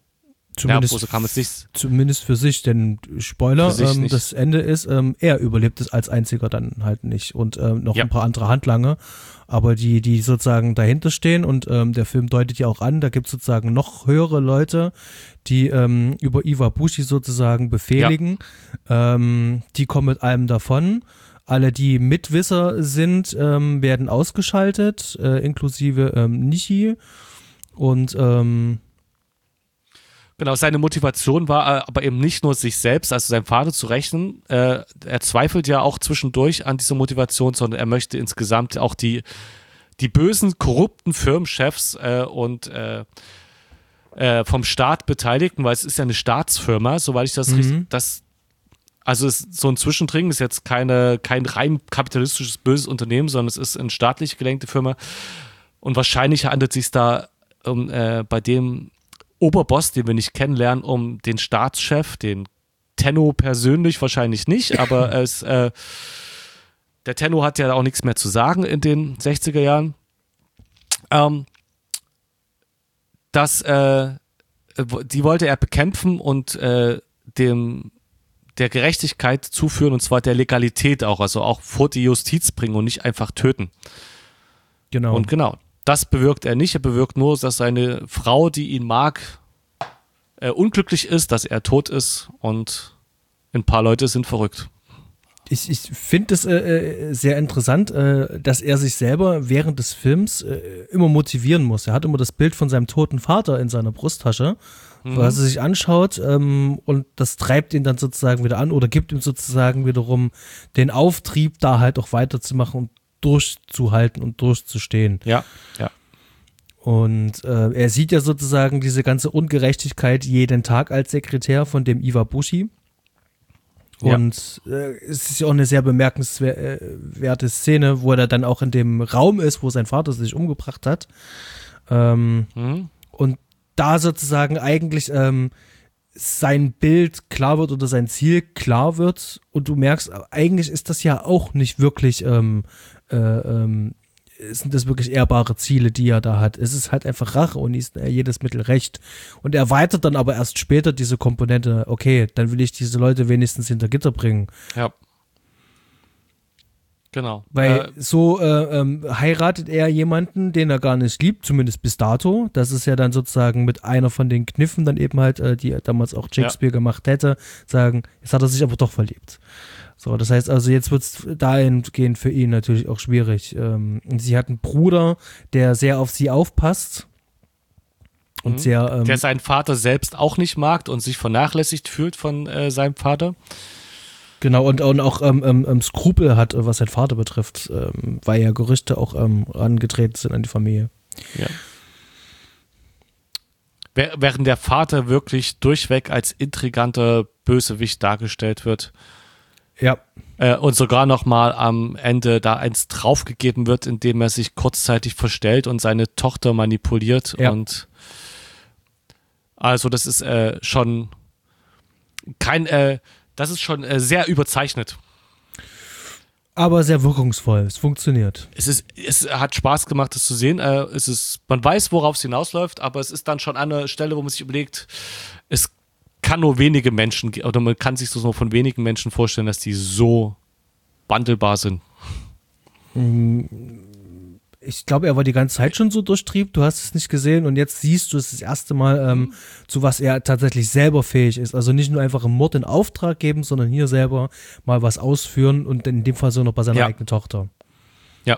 Zumindest für sich, denn Spoiler, das Ende ist, er überlebt es als einziger dann halt nicht und noch ein paar andere Handlanger, aber die sozusagen dahinter stehen und der Film deutet ja auch an, da gibt es sozusagen noch höhere Leute, die über Iwabushi sozusagen befehligen, die kommen mit allem davon. Alle, die Mitwisser sind, werden ausgeschaltet, inklusive Nishi und genau, seine Motivation war aber eben nicht nur sich selbst, also seinem Vater zu rächen. Er zweifelt ja auch zwischendurch an dieser Motivation, sondern er möchte insgesamt auch die bösen, korrupten Firmenchefs und vom Staat Beteiligten, weil es ist ja eine Staatsfirma, soweit ich das richtig, also so ein Zwischendring ist jetzt kein rein kapitalistisches, böses Unternehmen, sondern es ist eine staatlich gelenkte Firma und wahrscheinlich handelt es sich da bei dem Oberboss, den wir nicht kennenlernen, um den Staatschef, den Tenno persönlich wahrscheinlich nicht, aber der Tenno hat ja auch nichts mehr zu sagen in den 60er Jahren. Die wollte er bekämpfen und der Gerechtigkeit zuführen, und zwar der Legalität auch, also auch vor die Justiz bringen und nicht einfach töten. Genau. Und genau, das bewirkt er nicht. Er bewirkt nur, dass seine Frau, die ihn mag, unglücklich ist, dass er tot ist und ein paar Leute sind verrückt. Ich finde es sehr interessant, dass er sich selber während des Films immer motivieren muss. Er hat immer das Bild von seinem toten Vater in seiner Brusttasche, was er sich anschaut und das treibt ihn dann sozusagen wieder an oder gibt ihm sozusagen wiederum den Auftrieb, da halt auch weiterzumachen und durchzuhalten und durchzustehen. Ja, ja. Und er sieht ja sozusagen diese ganze Ungerechtigkeit jeden Tag als Sekretär von dem Iwabuchi. Und es ist ja auch eine sehr bemerkenswerte Szene, wo er dann auch in dem Raum ist, wo sein Vater sich umgebracht hat. Und da sozusagen eigentlich sein Bild klar wird oder sein Ziel klar wird. Und du merkst, eigentlich ist das ja auch nicht wirklich sind das wirklich ehrbare Ziele, die er da hat. Es ist halt einfach Rache und ist jedes Mittel recht. Und er erweitert dann aber erst später diese Komponente, okay, dann will ich diese Leute wenigstens hinter Gitter bringen. Ja. Genau. Weil so heiratet er jemanden, den er gar nicht liebt, zumindest bis dato. Das ist ja dann sozusagen mit einer von den Kniffen dann eben halt, die damals auch Shakespeare gemacht hätte, sagen, jetzt hat er sich aber doch verliebt. So, das heißt also, jetzt wird es dahingehend für ihn natürlich auch schwierig. Sie hat einen Bruder, der sehr auf sie aufpasst. Und sehr, der seinen Vater selbst auch nicht mag und sich vernachlässigt fühlt von seinem Vater. Genau, und auch Skrupel hat, was sein Vater betrifft, weil ja Gerüchte auch angetreten sind an die Familie. Ja. Während der Vater wirklich durchweg als intriganter Bösewicht dargestellt wird. Ja. Und sogar nochmal am Ende da eins draufgegeben wird, indem er sich kurzzeitig verstellt und seine Tochter manipuliert. Ja. Und also das ist schon das ist schon sehr überzeichnet. Aber sehr wirkungsvoll. Es funktioniert. Es hat Spaß gemacht, das zu sehen. Man weiß, worauf es hinausläuft, aber es ist dann schon an einer Stelle, wo man sich überlegt, es kann nur wenige Menschen, oder man kann sich so nur von wenigen Menschen vorstellen, dass die so wandelbar sind. Ich glaube, er war die ganze Zeit schon so durchtrieben, du hast es nicht gesehen und jetzt siehst du es das erste Mal, zu was er tatsächlich selber fähig ist. Also nicht nur einfach einen Mord in Auftrag geben, sondern hier selber mal was ausführen und in dem Fall so noch bei seiner eigenen Tochter. Ja.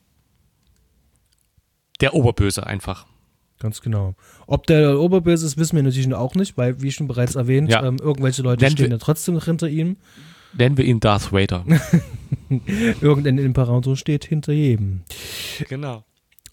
Der Oberböse einfach. Ganz genau. Ob der Oberböse ist, wissen wir natürlich auch nicht, weil, wie schon bereits erwähnt, irgendwelche Leute stehen ja trotzdem noch hinter ihm. Nennen wir ihn Darth Vader. Irgendein Imperator steht hinter jedem. Genau.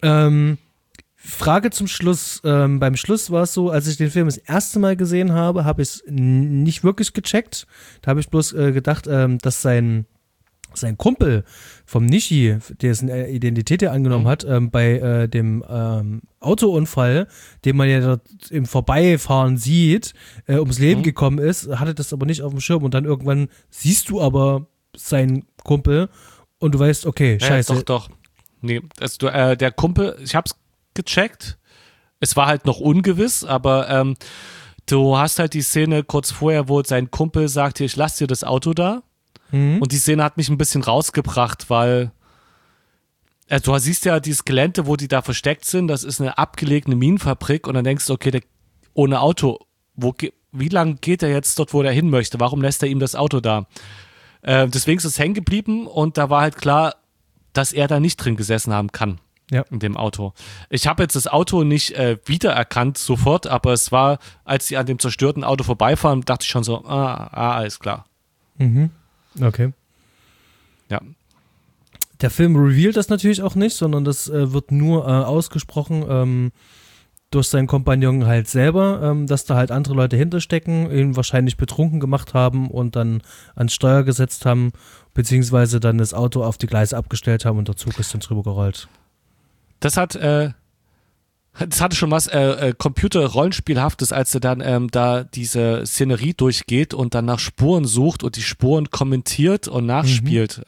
Frage zum Schluss. Beim Schluss war es so, als ich den Film das erste Mal gesehen habe, habe ich es nicht wirklich gecheckt. Da habe ich bloß gedacht, dass sein Kumpel vom Nishi, dessen Identität er angenommen hat, bei dem Autounfall, den man ja dort im Vorbeifahren sieht, ums Leben gekommen ist, hatte das aber nicht auf dem Schirm und dann irgendwann siehst du aber seinen Kumpel und du weißt, okay, scheiße. Ja, doch. Nee, der Kumpel, ich hab's gecheckt, es war halt noch ungewiss, aber du hast halt die Szene kurz vorher, wo sein Kumpel sagt, hier, ich lass dir das Auto da. Und die Szene hat mich ein bisschen rausgebracht, weil du siehst ja dieses Gelände, wo die da versteckt sind, das ist eine abgelegene Minenfabrik und dann denkst du, okay, ohne Auto, wie lange geht er jetzt dort, wo er hin möchte? Warum lässt er ihm das Auto da? Deswegen ist es hängen geblieben und da war halt klar, dass er da nicht drin gesessen haben kann. Ja. In dem Auto. Ich habe jetzt das Auto nicht wiedererkannt sofort, aber es war, als sie an dem zerstörten Auto vorbeifahren, dachte ich schon so, alles klar. Okay. Ja. Der Film revealt das natürlich auch nicht, sondern das wird nur ausgesprochen durch seinen Kompagnon halt selber, dass da halt andere Leute hinterstecken, ihn wahrscheinlich betrunken gemacht haben und dann ans Steuer gesetzt haben, beziehungsweise dann das Auto auf die Gleise abgestellt haben und der Zug ist dann drüber gerollt. Das hatte schon was Computer-Rollenspielhaftes, als er dann da diese Szenerie durchgeht und dann nach Spuren sucht und die Spuren kommentiert und nachspielt.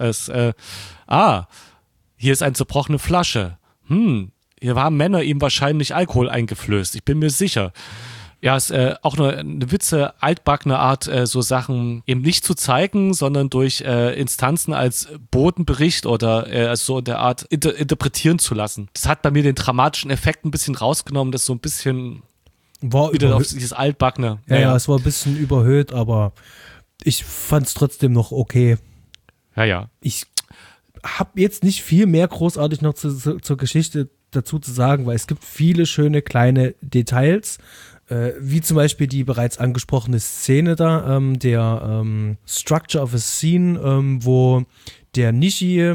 Hier ist eine zerbrochene Flasche. Hier haben Männer ihm wahrscheinlich Alkohol eingeflößt. Ich bin mir sicher. Ja, es ist auch eine Witze, altbackene Art, so Sachen eben nicht zu zeigen, sondern durch Instanzen als Bodenbericht oder so in der Art interpretieren zu lassen. Das hat bei mir den dramatischen Effekt ein bisschen rausgenommen, das so ein bisschen wieder auf dieses altbackene. Ja, es war ein bisschen überhöht, aber ich fand es trotzdem noch okay. Ja. Ich habe jetzt nicht viel mehr großartig noch zur Geschichte dazu zu sagen, weil es gibt viele schöne kleine Details, wie zum Beispiel die bereits angesprochene Szene da, der Structure of a Scene, wo der Nishi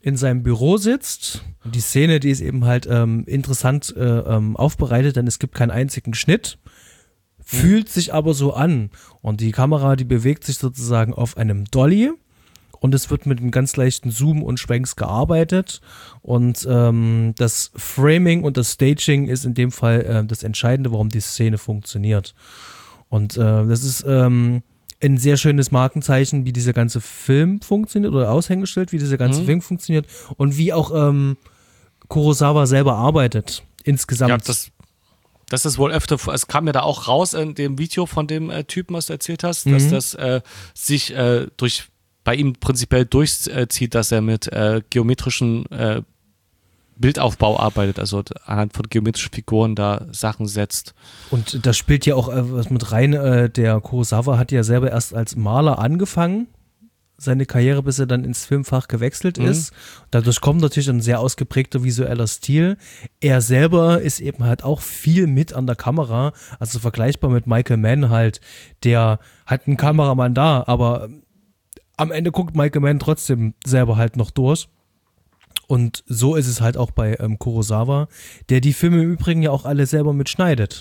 in seinem Büro sitzt. Die Szene, die ist eben halt interessant aufbereitet, denn es gibt keinen einzigen Schnitt, fühlt sich aber so an. Und die Kamera, die bewegt sich sozusagen auf einem Dolly und es wird mit einem ganz leichten Zoom und Schwenks gearbeitet. Und das Framing und das Staging ist in dem Fall das Entscheidende, warum die Szene funktioniert. Und das ist ein sehr schönes Markenzeichen, wie dieser ganze Film funktioniert oder Aushängeschild, wie dieser ganze Film funktioniert und wie auch Kurosawa selber arbeitet insgesamt. Ja, das ist wohl öfter, es kam ja da auch raus in dem Video von dem Typen, was du erzählt hast, dass das sich bei ihm prinzipiell durchzieht, dass er mit geometrischen Bildaufbau arbeitet, also anhand von geometrischen Figuren da Sachen setzt. Und da spielt ja auch was mit rein, der Kurosawa hat ja selber erst als Maler angefangen, seine Karriere, bis er dann ins Filmfach gewechselt ist. Dadurch kommt natürlich ein sehr ausgeprägter visueller Stil. Er selber ist eben halt auch viel mit an der Kamera, also vergleichbar mit Michael Mann halt, der hat einen Kameramann da, aber am Ende guckt Michael Mann trotzdem selber halt noch durch. Und so ist es halt auch bei Kurosawa, der die Filme im Übrigen ja auch alle selber mitschneidet.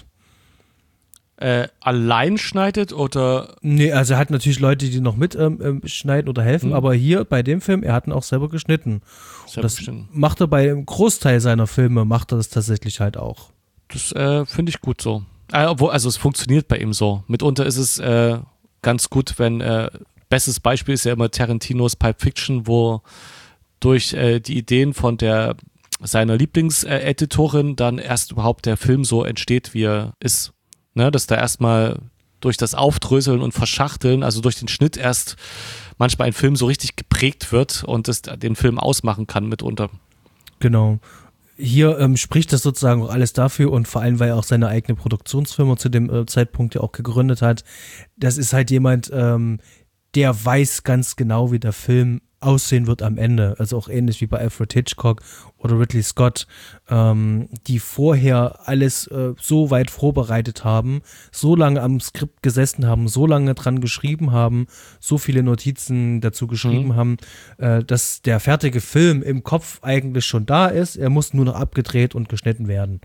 Allein schneidet oder? Nee, also er hat natürlich Leute, die noch mit schneiden oder helfen, aber hier bei dem Film, er hat ihn auch selber geschnitten. Das macht er bei einem Großteil seiner Filme, macht er das tatsächlich halt auch. Das finde ich gut so. Also es funktioniert bei ihm so. Mitunter ist es ganz gut, wenn, bestes Beispiel ist ja immer Tarantinos Pulp Fiction, wo durch die Ideen von seiner Lieblingseditorin dann erst überhaupt der Film so entsteht, wie er ist. Ne, dass da erstmal durch das Aufdröseln und Verschachteln, also durch den Schnitt erst manchmal ein Film so richtig geprägt wird und es den Film ausmachen kann mitunter. Genau. Hier spricht das sozusagen auch alles dafür und vor allem, weil er auch seine eigene Produktionsfirma zu dem Zeitpunkt ja auch gegründet hat. Das ist halt jemand, der weiß ganz genau, wie der Film aussehen wird am Ende. Also auch ähnlich wie bei Alfred Hitchcock oder Ridley Scott, die vorher alles so weit vorbereitet haben, so lange am Skript gesessen haben, so lange dran geschrieben haben, so viele Notizen dazu geschrieben haben, dass der fertige Film im Kopf eigentlich schon da ist. Er muss nur noch abgedreht und geschnitten werden.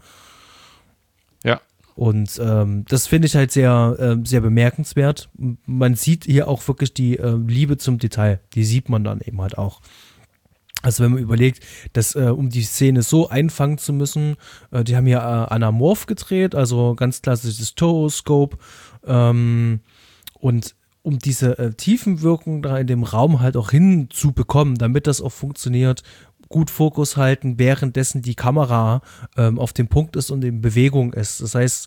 Ja. Und das finde ich halt sehr, sehr bemerkenswert. Man sieht hier auch wirklich die Liebe zum Detail. Die sieht man dann eben halt auch. Also wenn man überlegt, dass um die Szene so einfangen zu müssen, die haben ja anamorph gedreht, also ganz klassisches Tooscope. Und um diese Tiefenwirkung da in dem Raum halt auch hinzubekommen, damit das auch funktioniert, gut Fokus halten, währenddessen die Kamera auf dem Punkt ist und in Bewegung ist. Das heißt,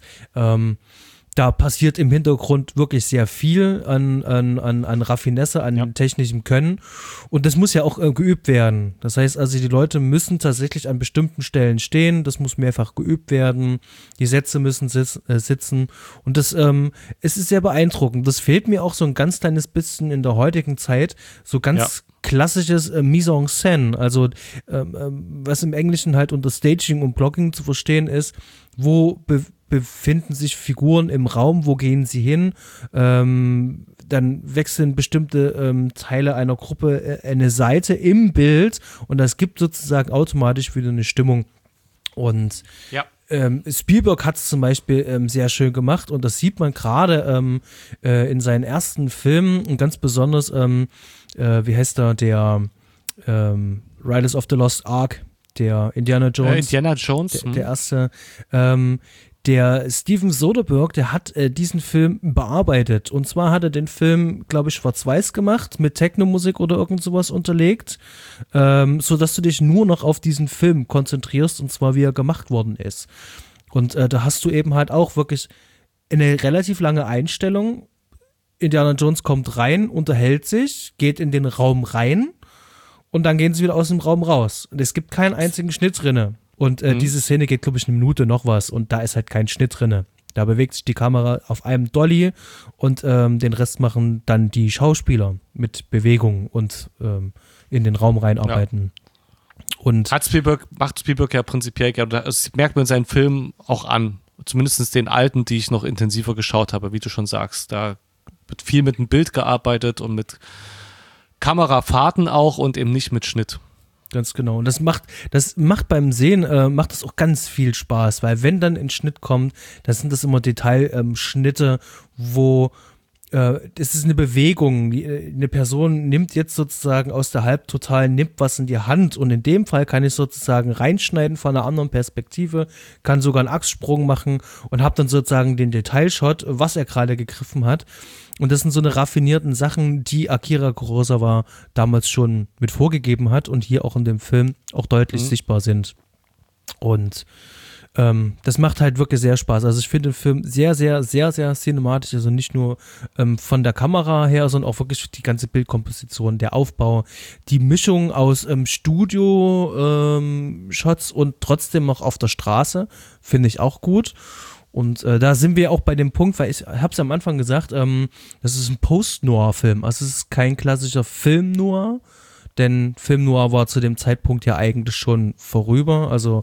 da passiert im Hintergrund wirklich sehr viel an Raffinesse, an technischem Können. Und das muss ja auch geübt werden. Das heißt also, die Leute müssen tatsächlich an bestimmten Stellen stehen. Das muss mehrfach geübt werden. Die Sätze müssen sitzen. Und das es ist sehr beeindruckend. Das fehlt mir auch so ein ganz kleines bisschen in der heutigen Zeit. So ganz klassisches Mise en scène, also was im Englischen halt unter Staging und Blocking zu verstehen ist, wo befinden sich Figuren im Raum, wo gehen sie hin, dann wechseln bestimmte Teile einer Gruppe eine Seite im Bild und das gibt sozusagen automatisch wieder eine Stimmung. Und Spielberg hat es zum Beispiel sehr schön gemacht und das sieht man gerade in seinen ersten Filmen und ganz besonders wie heißt der Riders of the Lost Ark, der Indiana Jones. Der erste. Der Steven Soderbergh, der hat diesen Film bearbeitet. Und zwar hat er den Film, glaube ich, schwarz-weiß gemacht, mit Techno-Musik oder irgend sowas unterlegt, sodass du dich nur noch auf diesen Film konzentrierst, und zwar wie er gemacht worden ist. Und da hast du eben halt auch wirklich eine relativ lange Einstellung. Indiana Jones kommt rein, unterhält sich, geht in den Raum rein und dann gehen sie wieder aus dem Raum raus. Und es gibt keinen einzigen Schnitt drinne. Und diese Szene geht, glaube ich, 1 Minute noch was und da ist halt kein Schnitt drinne. Da bewegt sich die Kamera auf einem Dolly und den Rest machen dann die Schauspieler mit Bewegung und in den Raum reinarbeiten. Ja. Und macht Spielberg ja prinzipiell gerne. Das merkt man in seinen Filmen auch an. Zumindest den alten, die ich noch intensiver geschaut habe, wie du schon sagst. Da wird viel mit dem Bild gearbeitet und mit Kamerafahrten auch und eben nicht mit Schnitt. Ganz genau. Und das macht beim Sehen, macht das auch ganz viel Spaß, weil wenn dann ein Schnitt kommt, dann sind das immer Detailschnitte, wo das ist eine Bewegung. Eine Person nimmt jetzt sozusagen aus der Halbtotalen, nimmt was in die Hand und in dem Fall kann ich sozusagen reinschneiden von einer anderen Perspektive, kann sogar einen Achssprung machen und habe dann sozusagen den Detailshot, was er gerade gegriffen hat. Und das sind so eine raffinierten Sachen, die Akira Kurosawa damals schon mit vorgegeben hat und hier auch in dem Film auch deutlich sichtbar sind. Und das macht halt wirklich sehr Spaß. Also ich finde den Film sehr, sehr, sehr, sehr cinematisch. Also nicht nur von der Kamera her, sondern auch wirklich die ganze Bildkomposition, der Aufbau, die Mischung aus Studio-Shots und trotzdem noch auf der Straße, finde ich auch gut. Und da sind wir auch bei dem Punkt, weil ich habe es am Anfang gesagt, das ist ein Post-Noir-Film. Also es ist kein klassischer Film-Noir, denn Film-Noir war zu dem Zeitpunkt ja eigentlich schon vorüber. Also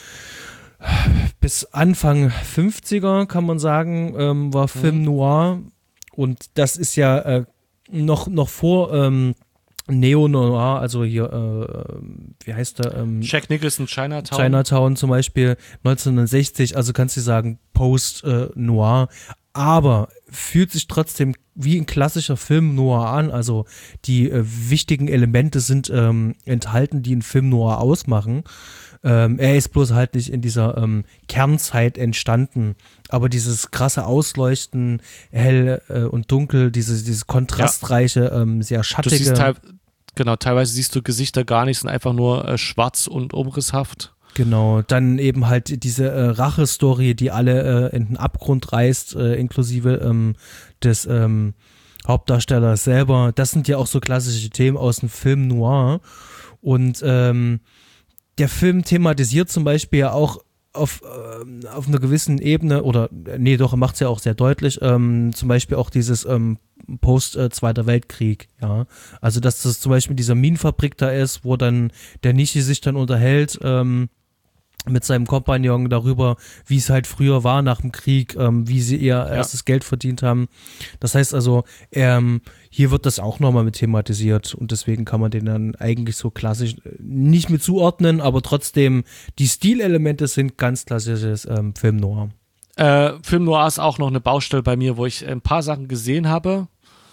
bis Anfang 50er, kann man sagen, war Film Noir und das ist ja noch vor Neo-Noir, also hier, wie heißt der? Jack Nicholson, Chinatown. Chinatown zum Beispiel, 1960, also kannst du sagen Post-Noir, aber fühlt sich trotzdem wie ein klassischer Film Noir an, also die wichtigen Elemente sind enthalten, die einen Film Noir ausmachen. Er ist bloß halt nicht in dieser Kernzeit entstanden, aber dieses krasse Ausleuchten, hell und dunkel, dieses kontrastreiche, sehr schattige. Du siehst teilweise siehst du Gesichter gar nicht, sind einfach nur schwarz und umrisshaft. Genau, dann eben halt diese Rache-Story, die alle in den Abgrund reißt, inklusive des Hauptdarstellers selber. Das sind ja auch so klassische Themen aus dem Film Noir und der Film thematisiert zum Beispiel ja auch auf einer gewissen Ebene, oder nee, doch, er macht es ja auch sehr deutlich, zum Beispiel auch dieses Post-Zweiter Weltkrieg, ja. Also, dass das zum Beispiel dieser Minenfabrik da ist, wo dann der Nishi sich dann unterhält, mit seinem Kompagnon darüber, wie es halt früher war nach dem Krieg, wie sie ihr erstes Geld verdient haben. Das heißt also, hier wird das auch nochmal mit thematisiert und deswegen kann man den dann eigentlich so klassisch nicht mit zuordnen, aber trotzdem, die Stilelemente sind ganz klassisches Film Noir. Film Noir ist auch noch eine Baustelle bei mir, wo ich ein paar Sachen gesehen habe,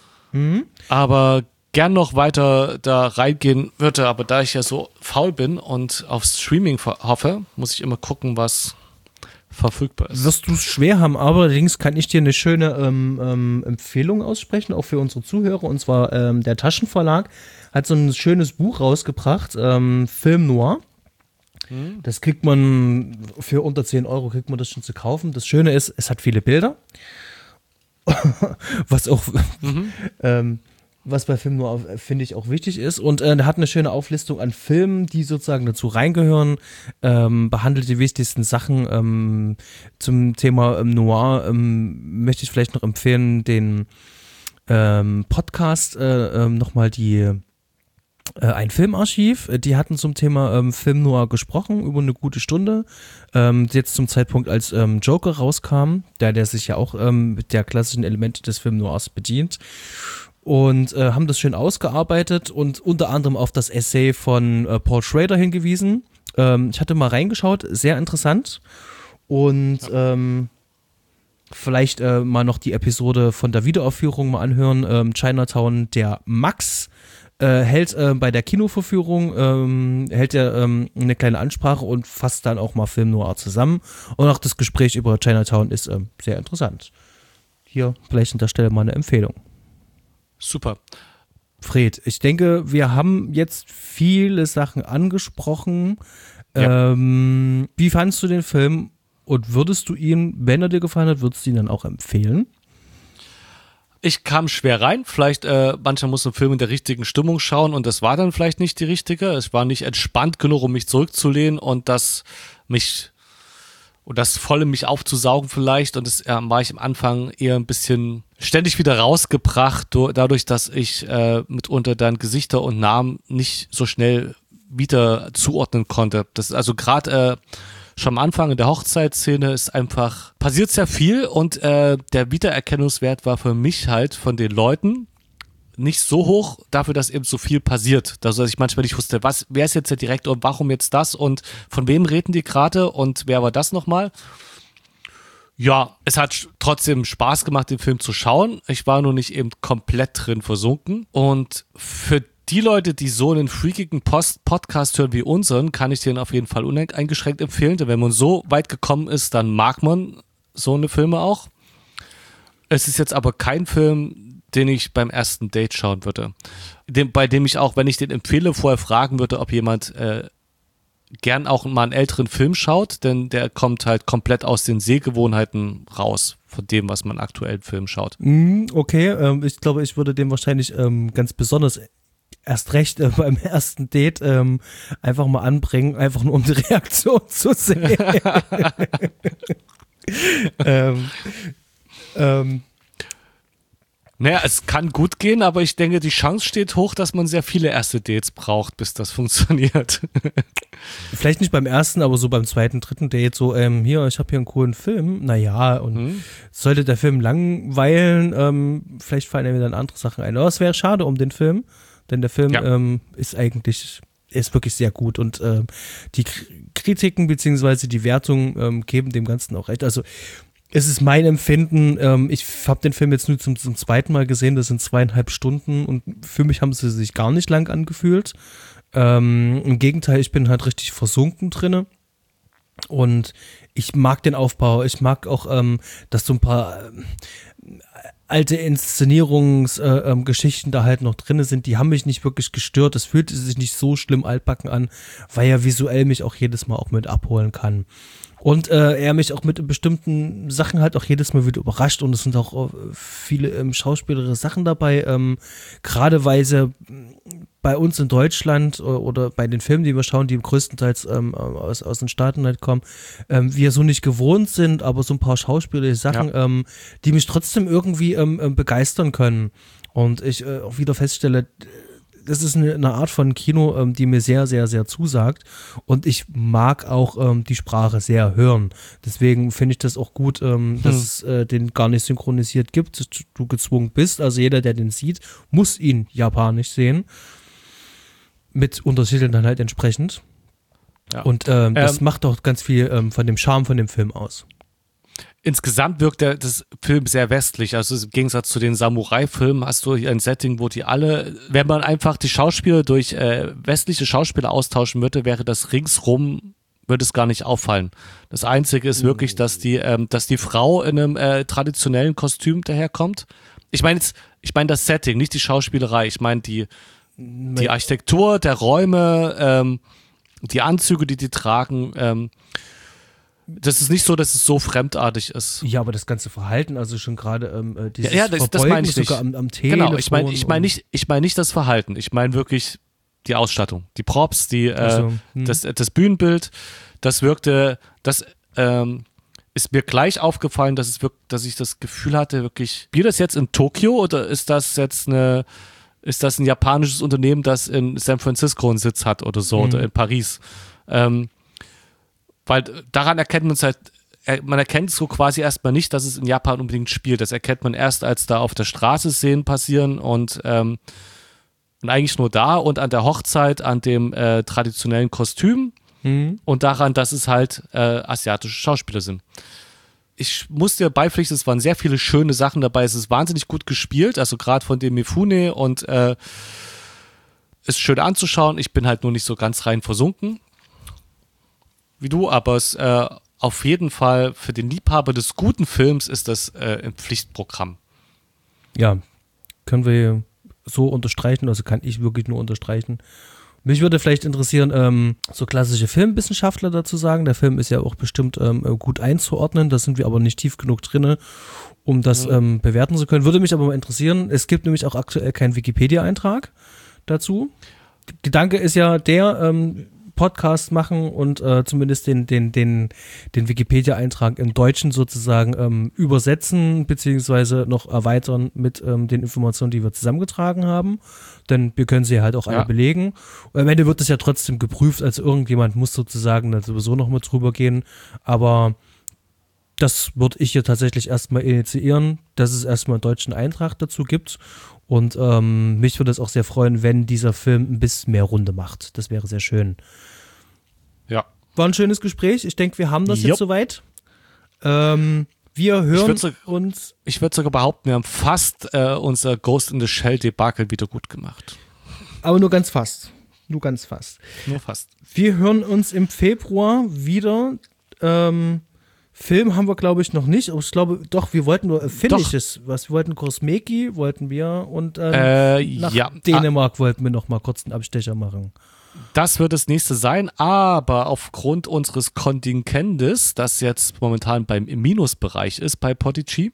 aber gern noch weiter da reingehen würde, aber da ich ja so faul bin und auf Streaming hoffe, muss ich immer gucken, was verfügbar ist. Wirst du es schwer haben, aber allerdings kann ich dir eine schöne Empfehlung aussprechen, auch für unsere Zuhörer, und zwar der Taschenverlag hat so ein schönes Buch rausgebracht, Film Noir. Das kriegt man für unter 10 Euro, kriegt man das schon zu kaufen. Das Schöne ist, es hat viele Bilder, was auch was bei Film Noir, finde ich, auch wichtig ist. Und er hat eine schöne Auflistung an Filmen, die sozusagen dazu reingehören, behandelt die wichtigsten Sachen. Zum Thema Noir möchte ich vielleicht noch empfehlen, den Podcast, nochmal ein Filmarchiv. Die hatten zum Thema Film Noir gesprochen, über eine gute Stunde. Jetzt zum Zeitpunkt, als Joker rauskam, der sich ja auch mit der klassischen Elemente des Film Noirs bedient. Und haben das schön ausgearbeitet und unter anderem auf das Essay von Paul Schrader hingewiesen. Ich hatte mal reingeschaut, sehr interessant. Und vielleicht mal noch die Episode von der Wiederaufführung mal anhören. Chinatown, der Max hält bei der Kinovorführung hält er eine kleine Ansprache und fasst dann auch mal Film Noir zusammen. Und auch das Gespräch über Chinatown ist sehr interessant. Hier vielleicht an der Stelle mal eine Empfehlung. Super. Fred, ich denke, wir haben jetzt viele Sachen angesprochen. Ja. Wie fandest du den Film und würdest du ihn, wenn er dir gefallen hat, würdest du ihn dann auch empfehlen? Ich kam schwer rein. Vielleicht, manchmal muss ein Film in der richtigen Stimmung schauen und das war dann vielleicht nicht die richtige. Es war nicht entspannt genug, um mich zurückzulehnen und das voll in mich aufzusaugen vielleicht. Und das war ich am Anfang eher ein bisschen ständig wieder rausgebracht, dadurch, dass ich mitunter dann Gesichter und Namen nicht so schnell wieder zuordnen konnte. Das ist also gerade schon am Anfang in der Hochzeitsszene ist einfach, passiert sehr viel und der Wiedererkennungswert war für mich halt von den Leuten nicht so hoch dafür, dass eben so viel passiert. Also, dass ich manchmal nicht wusste, wer ist jetzt der Direktor und warum jetzt das und von wem reden die gerade und wer war das nochmal? Ja, es hat trotzdem Spaß gemacht, den Film zu schauen. Ich war nur nicht eben komplett drin versunken. Und für die Leute, die so einen freakigen Podcast hören wie unseren, kann ich den auf jeden Fall uneingeschränkt empfehlen. Denn wenn man so weit gekommen ist, dann mag man so eine Filme auch. Es ist jetzt aber kein Film, den ich beim ersten Date schauen würde. Bei dem ich auch, wenn ich den empfehle, vorher fragen würde, ob jemand gern auch mal einen älteren Film schaut, denn der kommt halt komplett aus den Sehgewohnheiten raus, von dem, was man aktuell im Film schaut. Okay, ich glaube, ich würde dem wahrscheinlich ganz besonders erst recht beim ersten Date einfach mal anbringen, einfach nur um die Reaktion zu sehen. Naja, es kann gut gehen, aber ich denke, die Chance steht hoch, dass man sehr viele erste Dates braucht, bis das funktioniert. Vielleicht nicht beim ersten, aber so beim zweiten, dritten Date, so, hier, ich habe hier einen coolen Film, naja, und sollte der Film langweilen, vielleicht fallen mir dann andere Sachen ein. Aber es wäre schade um den Film, denn der Film ist wirklich sehr gut und die Kritiken beziehungsweise die Wertungen geben dem Ganzen auch recht. Also es ist mein Empfinden, ich habe den Film jetzt nur zum zweiten Mal gesehen, das sind 2,5 Stunden und für mich haben sie sich gar nicht lang angefühlt. Im Gegenteil, ich bin halt richtig versunken drinne und ich mag den Aufbau, ich mag auch, dass so ein paar alte Inszenierungsgeschichten da halt noch drin sind, die haben mich nicht wirklich gestört, es fühlte sich nicht so schlimm altbacken an, weil er visuell mich auch jedes Mal auch mit abholen kann. Und er mich auch mit bestimmten Sachen halt auch jedes Mal wieder überrascht und es sind auch viele schauspielerische Sachen dabei, gerade weil sie bei uns in Deutschland oder bei den Filmen, die wir schauen, die größtenteils aus den Staaten halt kommen, wir so nicht gewohnt sind, aber so ein paar schauspielerische Sachen, die mich trotzdem irgendwie begeistern können. Und ich auch wieder feststelle, das ist eine Art von Kino, die mir sehr, sehr, sehr zusagt und ich mag auch die Sprache sehr hören. Deswegen finde ich das auch gut, dass es den gar nicht synchronisiert gibt, dass du gezwungen bist. Also jeder, der den sieht, muss ihn japanisch sehen. Mit Untertiteln dann halt entsprechend. Ja. Und das macht auch ganz viel von dem Charme von dem Film aus. Insgesamt wirkt das Film sehr westlich, also im Gegensatz zu den Samurai-Filmen hast du hier ein Setting, wo die alle, wenn man einfach die Schauspieler durch westliche Schauspieler austauschen würde, wäre das ringsrum, würde es gar nicht auffallen. Das Einzige ist wirklich, dass die Frau in einem traditionellen Kostüm daherkommt. Ich meine das Setting, nicht die Schauspielerei, ich meine die Architektur der Räume, die Anzüge, die tragen, das ist nicht so, dass es so fremdartig ist. Ja, aber das ganze Verhalten, also schon gerade dieses das meine ich nicht. Sogar am Telefon. Genau, ich meine nicht das Verhalten. Ich meine wirklich die Ausstattung, die Props, das Bühnenbild. Das wirkte, das ist mir gleich aufgefallen, dass ich das Gefühl hatte, wirklich, spielt das jetzt in Tokio oder ist das ein japanisches Unternehmen, das in San Francisco einen Sitz hat oder so oder in Paris? Weil daran erkennt man es halt, man erkennt so quasi erstmal nicht, dass es in Japan unbedingt spielt. Das erkennt man erst, als da auf der Straße Szenen passieren und eigentlich nur da und an der Hochzeit, an dem traditionellen Kostüm und daran, dass es halt asiatische Schauspieler sind. Ich muss dir beipflichten, es waren sehr viele schöne Sachen dabei. Es ist wahnsinnig gut gespielt, also gerade von dem Mifune und ist schön anzuschauen. Ich bin halt nur nicht so ganz rein versunken wie du, aber es auf jeden Fall für den Liebhaber des guten Films ist das ein Pflichtprogramm. Ja, können wir so unterstreichen, also kann ich wirklich nur unterstreichen. Mich würde vielleicht interessieren, so klassische Filmwissenschaftler dazu sagen, der Film ist ja auch bestimmt gut einzuordnen, da sind wir aber nicht tief genug drin, um das bewerten zu können. Würde mich aber mal interessieren, es gibt nämlich auch aktuell keinen Wikipedia-Eintrag dazu. Gedanke ist ja der, Podcast machen und zumindest den Wikipedia-Eintrag im Deutschen sozusagen übersetzen beziehungsweise noch erweitern mit den Informationen, die wir zusammengetragen haben. Denn wir können sie halt auch alle belegen. Und am Ende wird es ja trotzdem geprüft, also irgendjemand muss sozusagen dann sowieso noch mit drüber gehen. Aber Das würde ich hier tatsächlich erstmal initiieren, dass es erstmal einen deutschen Eintrag dazu gibt. Und mich würde es auch sehr freuen, wenn dieser Film ein bisschen mehr Runde macht. Das wäre sehr schön. Ja. War ein schönes Gespräch. Ich denke, wir haben das jetzt soweit. Wir hören uns. Ich würde sogar behaupten, wir haben fast unser Ghost in the Shell Debakel wieder gut gemacht. Aber nur ganz fast. Nur ganz fast. Nur fast. Wir hören uns im Februar wieder. Film haben wir, glaube ich, noch nicht. Aber ich glaube, doch, wir wollten nur Finnisches. Wir wollten Kosmeki, wollten wir. Und nach Dänemark wollten wir noch mal kurz einen Abstecher machen. Das wird das nächste sein, aber aufgrund unseres Kontingentes, das jetzt momentan beim Minusbereich ist bei Podigy,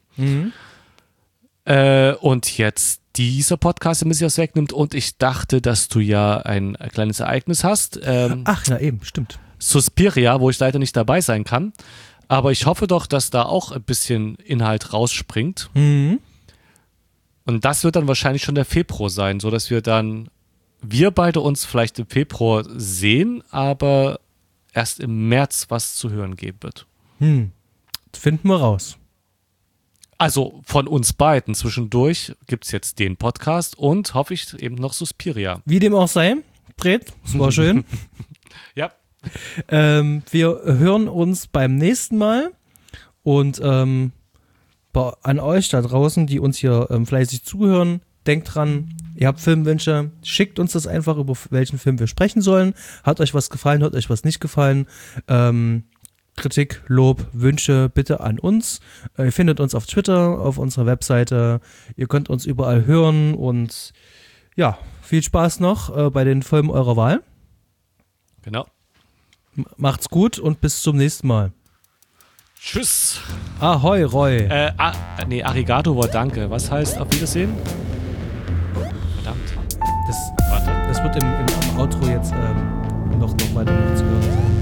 und jetzt dieser Podcast ein bisschen was wegnimmt und ich dachte, dass du ja ein kleines Ereignis hast. Ach, na eben, stimmt. Suspiria, wo ich leider nicht dabei sein kann. Aber ich hoffe doch, dass da auch ein bisschen Inhalt rausspringt. Und das wird dann wahrscheinlich schon der Februar sein, sodass wir beide uns vielleicht im Februar sehen, aber erst im März was zu hören geben wird. Finden wir raus. Also von uns beiden zwischendurch gibt es jetzt den Podcast und hoffe ich eben noch Suspiria. Wie dem auch sei, Bret, es war schön. Ja. Wir hören uns beim nächsten Mal und an euch da draußen, die uns hier fleißig zuhören, denkt dran, ihr habt Filmwünsche, schickt uns das einfach, über welchen Film wir sprechen sollen. Hat euch was gefallen, hat euch was nicht gefallen? Kritik, Lob, Wünsche bitte an uns. Ihr findet uns auf Twitter, auf unserer Webseite. Ihr könnt uns überall hören und ja, viel Spaß noch bei den Filmen eurer Wahl. Genau. Macht's gut und bis zum nächsten Mal. Tschüss. Ahoi, Roy. Arigato war Danke. Was heißt auf Wiedersehen? Verdammt. Das wird im Outro jetzt noch weiter zu hören sein.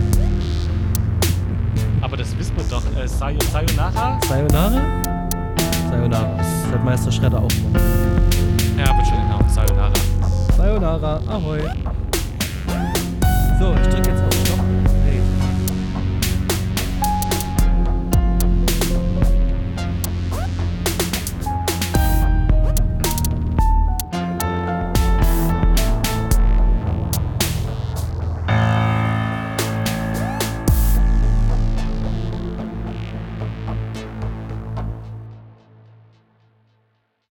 Aber das wissen wir doch. Sayonara? Sayonara? Sayonara. Das hat Meister Schredder auch noch. Ja, wird schon genau. Sayonara. Sayonara. Ahoi. So, ich drücke